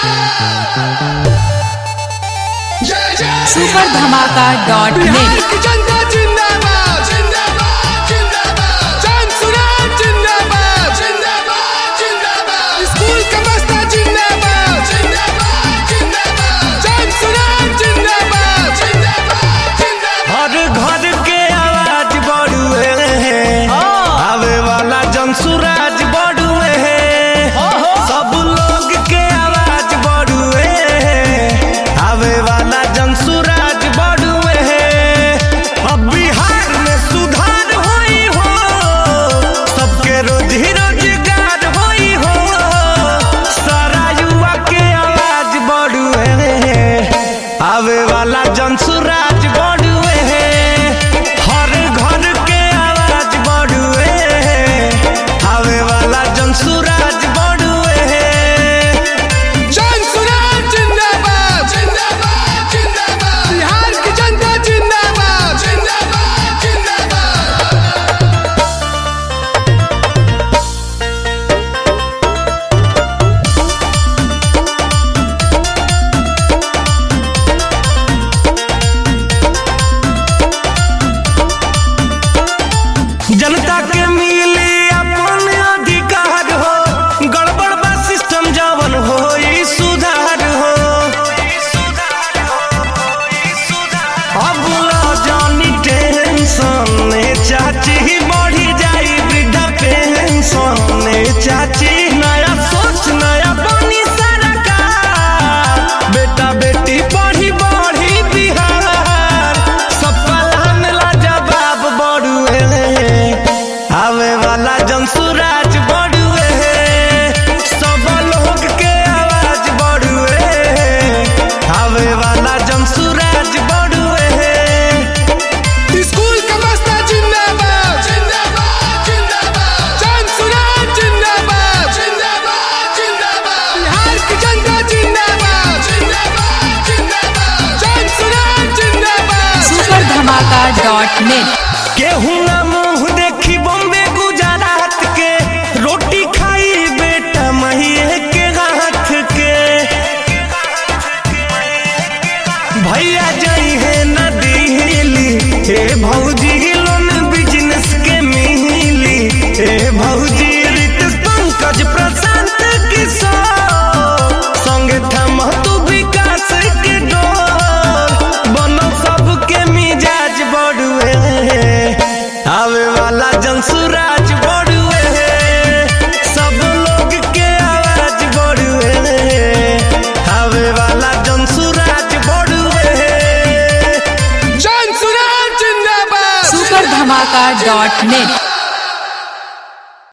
superdhamaka.net सूरज बड़ुए सब लोग के आवाज बड़ुए आवे वाला जन सूरज बड़ुए अब बिहार में सुधार होई हो सबके रोजी रोजगार होई हो सारा युवा के आवाज बड़ुए आवे वाला जन सूरज बड़ुए हर घर के आवाज बड़ुए आवे वाला जन सूरज बड़ुए जन सूरज जिंदाबाद जिंदाबाद जिंदाबाद बिहार की जनता जिंदाबाद जिंदाबाद जिंदाबाद जनता के मिली अपन अधिकार हो गड़बड़ बा सिस्टम जवन हो ई सुधार हो अब ला जानी टेंशन चाची बढ़ी जाई वृद्धा पेंशन चाची नया सोच नया बनी सरकार बेटा बेटी पढ़ी बढ़ी बिहार सब पलान ला जवाब बड़ुए आवे वाला जन सूरज बड़ुए सब लोग के आवाज बड़ुए आवे वाला जन सूरज बड़ुए स्कूल का मस्ता जिंदाबाद जिंदाबाद जिंदाबाद जन सूरज जिंदाबाद जिंदाबाद जिंदाबाद बिहार की जनता जिंदाबाद जिंदाबाद जिंदाबाद जन सूरज जिंदाबाद superdhamaka.net केहू ना मुंह देखी बॉम्बे गुजरात के रोटी खाई बेटा महिए के हाथ के भैया जाई है न दिल्ली हे भौजी लोन बिजनेस के मिली हे भौजी रितेश पंकज प्रशांत किशोर संगे थम तू विकास के डोर बनो सबके मिजाज बड़ुए आवे वाला जन सूरज बड़ुए सब लोग के आवाज बड़ुए आवे वाला जन सूरज बड़ुए जन सूरज जिंदाबाद superdhamaka.net